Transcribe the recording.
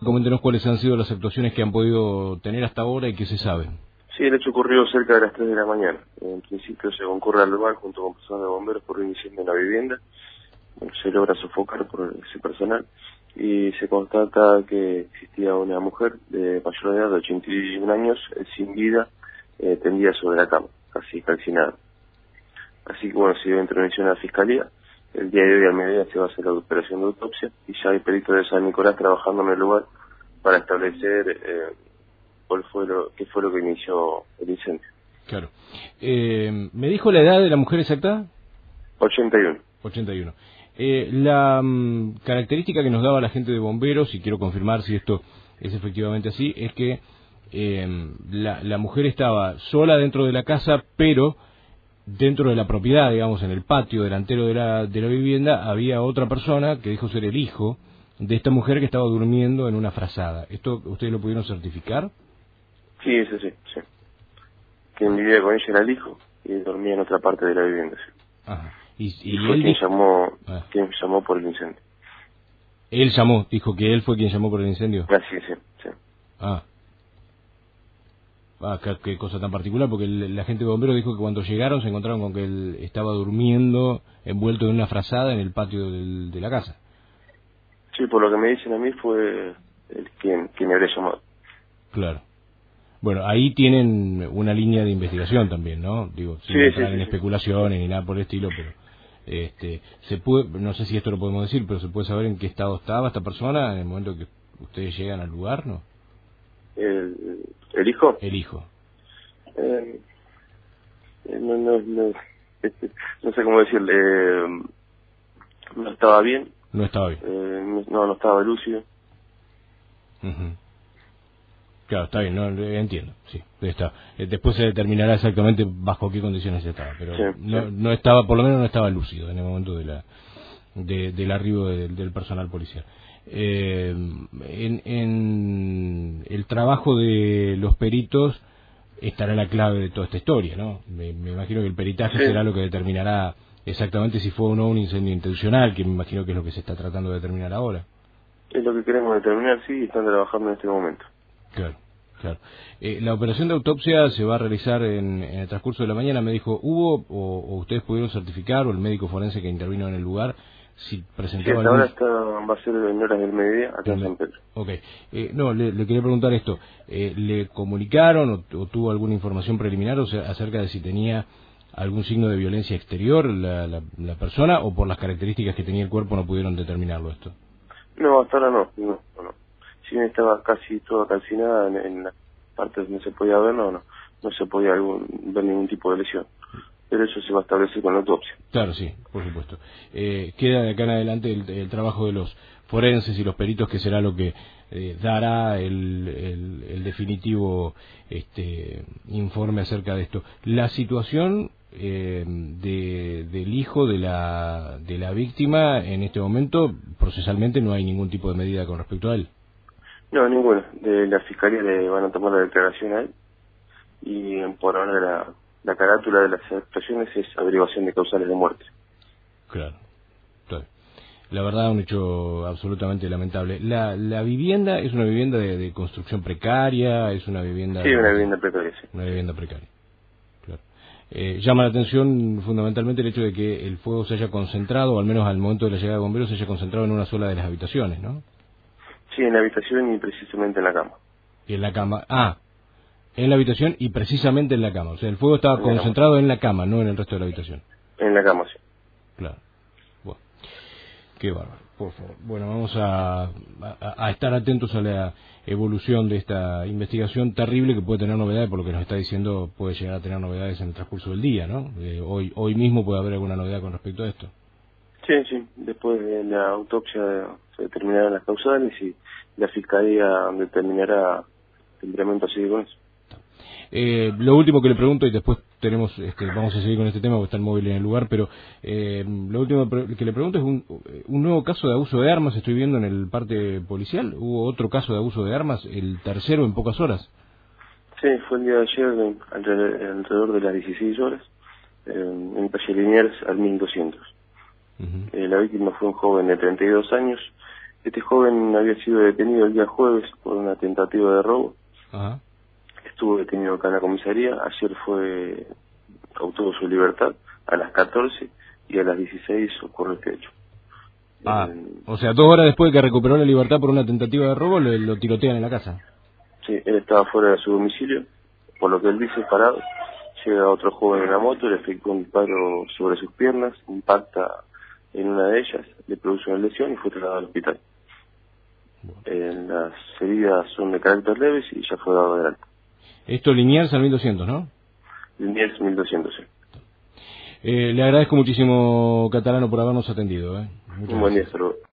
Coméntenos cuáles han sido las actuaciones que han podido tener hasta ahora y qué se sabe. Sí, el hecho ocurrió cerca de las 3 de la mañana. En principio se concurre al lugar junto con personas de bomberos por un incendio en la vivienda. Bueno, se logra sofocar por ese personal y se constata que existía una mujer de mayor edad, de 81 años, sin vida, tendida sobre la cama, casi calcinada. Así que bueno, se dio intervención a la Fiscalía. El día de hoy al mediodía se va a hacer la operación de autopsia y ya hay peritos de San Nicolás trabajando en el lugar para establecer qué fue lo que inició el incendio. Claro. ¿Me dijo la edad de la mujer exacta? 81. 81. La característica que nos daba la gente de bomberos, y quiero confirmar si esto es efectivamente así, es que la mujer estaba sola dentro de la casa, pero dentro de la propiedad, digamos, en el patio delantero de la vivienda, había otra persona que dijo ser el hijo de esta mujer que estaba durmiendo en una frazada. ¿Esto ustedes lo pudieron certificar? Sí, eso sí, sí. Quien vivía con ella era el hijo y dormía en otra parte de la vivienda, sí. Ajá. Y fue él quien llamó por el incendio. Él llamó, dijo que él fue quien llamó por el incendio. Sí, sí, sí. Qué cosa tan particular, porque la gente de bomberos dijo que cuando llegaron se encontraron con que él estaba durmiendo envuelto en una frazada en el patio de la casa. Sí, por lo que me dicen a mí fue quien me habría llamado. Claro. Bueno, ahí tienen una línea de investigación también, ¿no? Digo, sin entrar en especulaciones ni nada por el estilo, pero se puede, no sé si esto lo podemos decir, pero se puede saber en qué estado estaba esta persona en el momento que ustedes llegan al lugar, ¿no? ¿El hijo? El hijo. No sé cómo decirle. No estaba bien. No estaba bien. No estaba lúcido. Uh-huh. Claro, está bien, no entiendo, sí, está. Después se determinará exactamente bajo qué condiciones estaba, pero sí, no estaba, por lo menos no estaba lúcido en el momento del arribo del personal policial. En el trabajo de los peritos estará la clave de toda esta historia, ¿no? Me imagino que el peritaje será lo que determinará exactamente si fue o no un incendio intencional, que me imagino que es lo que se está tratando de determinar ahora. Es lo que queremos determinar, sí, y están trabajando en este momento. Claro, claro. La operación de autopsia se va a realizar en el transcurso de la mañana, me dijo, ¿hubo o ustedes pudieron certificar, o el médico forense que intervino en el lugar, si presentaba hasta ahora va a ser en horas del mediodía acá en San Pedro. Ok. No, le quería preguntar esto. ¿Le comunicaron o tuvo alguna información preliminar acerca de si tenía algún signo de violencia exterior la persona, o por las características que tenía el cuerpo no pudieron determinarlo esto? No, hasta ahora no. Si bien estaba casi toda calcinada en las partes donde se podía ver, no se podía ver ningún tipo de lesión. Pero eso se va a establecer con la autopsia. Claro, sí, por supuesto. Queda de acá en adelante el trabajo de los forenses y los peritos, que será lo que dará el definitivo informe acerca de esto. La situación del hijo de la víctima en este momento, procesalmente no hay ningún tipo de medida con respecto a él. No, ninguna. De la fiscalía le van a tomar la declaración a él y por ahora la carátula de las actuaciones es averiguación de causales de muerte. Claro. La verdad, un hecho absolutamente lamentable. ¿La vivienda es una vivienda de construcción precaria? ¿Es una vivienda...? Sí, una vivienda precaria, sí. Una vivienda precaria, claro. Llama la atención fundamentalmente el hecho de que el fuego se haya concentrado, o al menos al momento de la llegada de bomberos, se haya concentrado en una sola de las habitaciones, ¿no? Sí, en la habitación y precisamente en la cama. Y en la cama... en la habitación y precisamente en la cama. O sea, el fuego estaba concentrado en la cama, no en el resto de la habitación. En la cama, sí. Claro. Bueno, qué bárbaro, por favor. Bueno, vamos a estar atentos a la evolución de esta investigación terrible, que puede tener novedades, por lo que nos está diciendo, puede llegar a tener novedades en el transcurso del día, ¿no? Hoy mismo puede haber alguna novedad con respecto a esto. Sí. Después de la autopsia se determinarán las causales y la fiscalía determinará tempramento a seguir con eso. Lo último que le pregunto, y después vamos a seguir con este tema porque está el móvil en el lugar, pero lo último que le pregunto es un nuevo caso de abuso de armas estoy viendo en el parte policial. ¿Hubo otro caso de abuso de armas, el tercero en pocas horas? Sí, fue el día de ayer alrededor de las 16 horas en calle Liniers al 1200. La víctima fue un joven de 32 años Este joven había sido detenido el día jueves por una tentativa de robo. Ajá. Estuvo detenido acá en la comisaría. Ayer obtuvo su libertad a las 14 y a las 16 ocurrió este hecho. O sea, 2 horas después de que recuperó la libertad por una tentativa de robo, lo tirotean en la casa. Sí, él estaba fuera de su domicilio, por lo que él dice parado. Llega otro joven en la moto, le efectúa un disparo sobre sus piernas, impacta en una de ellas, le produce una lesión y fue trasladado al hospital. Las heridas son de carácter leves y ya fue dado de alta. Esto Liniers al 1200, ¿no? Liniers 1200, sí. Le agradezco muchísimo, Catalano, por habernos atendido. Un buen día, hasta luego.